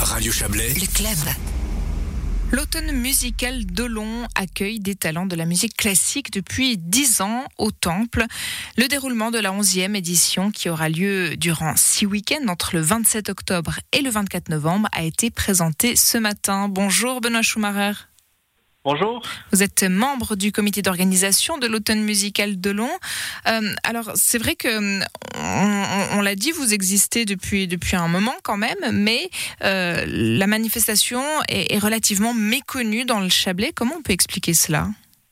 Radio Chablais, le club. L'automne musical d'Olon accueille des talents de la musique classique depuis 10 ans au Temple. Le déroulement de la 11e édition, qui aura lieu durant 6 week-ends entre le 27 octobre et le 24 novembre, a été présenté ce matin. Bonjour Benoît Schumacher. Bonjour. Vous êtes membre du comité d'organisation de l'automne musical d'Olon. Alors, c'est vrai que on l'a dit, vous existez depuis un moment quand même, mais la manifestation est relativement méconnue dans le Chablais. Comment on peut expliquer cela ?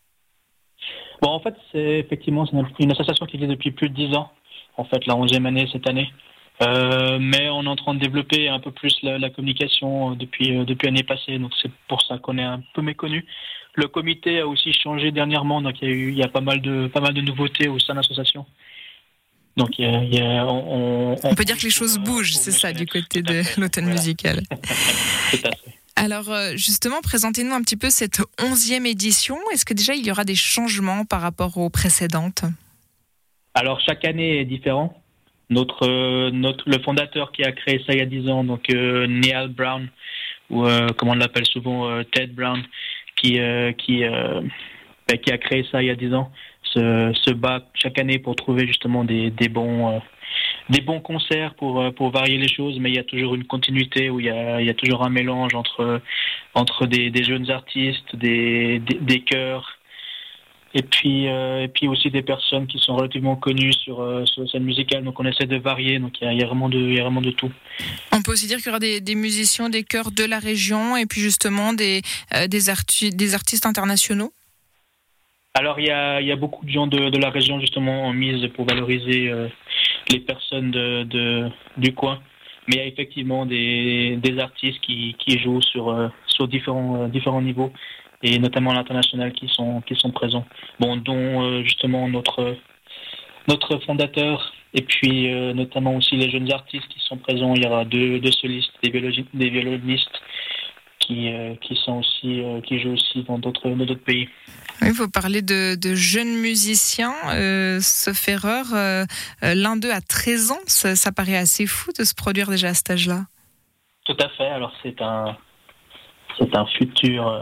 Bon, en fait, c'est une association qui existe depuis plus de 10 ans. En fait, la 11e année cette année. Mais on est en train de développer un peu plus la communication depuis l'année passée, donc c'est pour ça qu'on est un peu méconnu. Le comité a aussi changé dernièrement, donc il y a pas mal de nouveautés au sein de l'association. Donc on peut dire que les choses bougent, c'est ça, du côté de l'automne musical. Tout à fait. Alors justement, présentez-nous un petit peu cette 11e édition. Est-ce que déjà il y aura des changements par rapport aux précédentes ? Alors chaque année est différent. Le fondateur qui a créé ça il y a 10 ans, donc Neal Brown, ou comme on l'appelle souvent Ted Brown, qui a créé ça il y a 10 ans, se bat chaque année pour trouver justement des bons concerts pour varier les choses, mais il y a toujours une continuité où il y a toujours un mélange entre des jeunes artistes, des chœurs. Et puis aussi des personnes qui sont relativement connues sur la scène musicale, donc on essaie de varier, donc il y a vraiment de tout. On peut aussi dire qu'il y aura des musiciens, des chœurs de la région, et puis justement des artistes internationaux. Alors il y a beaucoup de gens de la région justement en mise pour valoriser les personnes du coin, mais il y a effectivement des artistes qui jouent sur différents niveaux, et notamment à l'international qui sont présents. Bon, dont justement notre fondateur, et puis notamment aussi les jeunes artistes qui sont présents. Il y aura deux solistes, des violonistes qui jouent aussi dans d'autres pays. Oui, vous parlez de jeunes musiciens, sauf erreur, l'un d'eux a 13 ans, ça paraît assez fou de se produire déjà à cet âge-là. Tout à fait, alors c'est un futur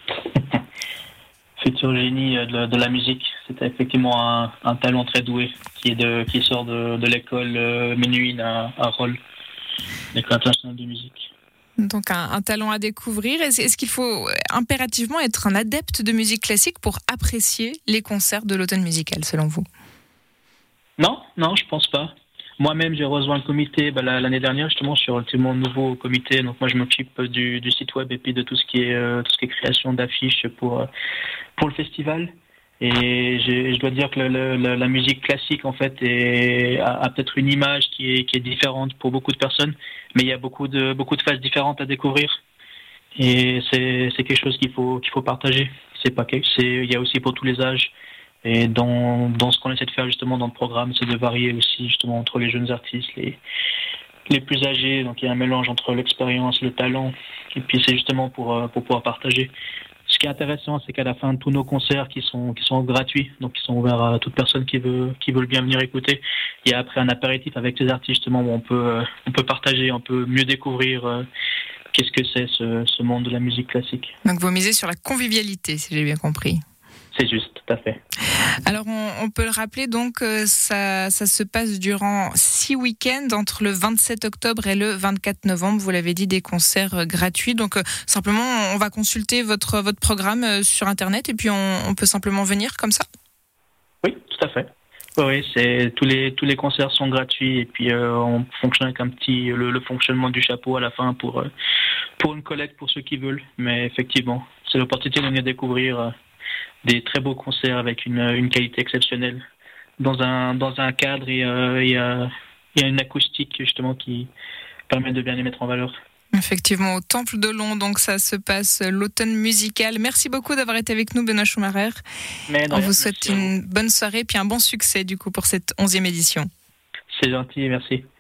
génie de la musique. C'est effectivement un talent très doué qui sort de l'école Menuhin à Rolle, l'école internationale de musique. Donc un talent à découvrir. Est-ce qu'il faut impérativement être un adepte de musique classique pour apprécier les concerts de l'automne musical, selon vous ? Non, je pense pas. Moi-même, j'ai rejoint le comité l'année dernière, justement, je suis relativement nouveau au comité, donc moi je m'occupe du site web et puis de tout ce qui est création d'affiches pour le festival. Et je dois dire que la musique classique, en fait, a peut-être une image qui est différente pour beaucoup de personnes, mais il y a beaucoup de phases différentes à découvrir. Et c'est quelque chose qu'il faut partager. Il y a aussi pour tous les âges. Et dans ce qu'on essaie de faire justement dans le programme, c'est de varier aussi justement entre les jeunes artistes, les plus âgés. Donc il y a un mélange entre l'expérience, le talent, et puis c'est justement pour pouvoir partager. Ce qui est intéressant, c'est qu'à la fin de tous nos concerts qui sont gratuits, donc qui sont ouverts à toute personne qui veut bien venir écouter, il y a après un apéritif avec les artistes justement où on peut partager, on peut mieux découvrir qu'est-ce que c'est ce monde de la musique classique. Donc vous misez sur la convivialité, si j'ai bien compris. C'est juste, tout à fait. Alors on peut le rappeler, donc ça se passe durant 6 week-ends entre le 27 octobre et le 24 novembre. Vous l'avez dit, des concerts gratuits. Donc simplement, on va consulter votre programme sur Internet et puis on peut simplement venir comme ça ? Oui, tout à fait. Oui, tous les concerts sont gratuits et puis on fonctionne avec le fonctionnement du chapeau à la fin pour une collecte pour ceux qui veulent. Mais effectivement, c'est l'opportunité de venir découvrir des très beaux concerts avec une qualité exceptionnelle dans un cadre, et il y a une acoustique justement qui permet de bien les mettre en valeur. Effectivement, au Temple d'Olon, donc ça se passe l'automne musical. Merci beaucoup d'avoir été avec nous, Benoît Schumacher. On vous souhaite une bonne soirée et puis un bon succès du coup pour cette 11e édition. C'est gentil, merci.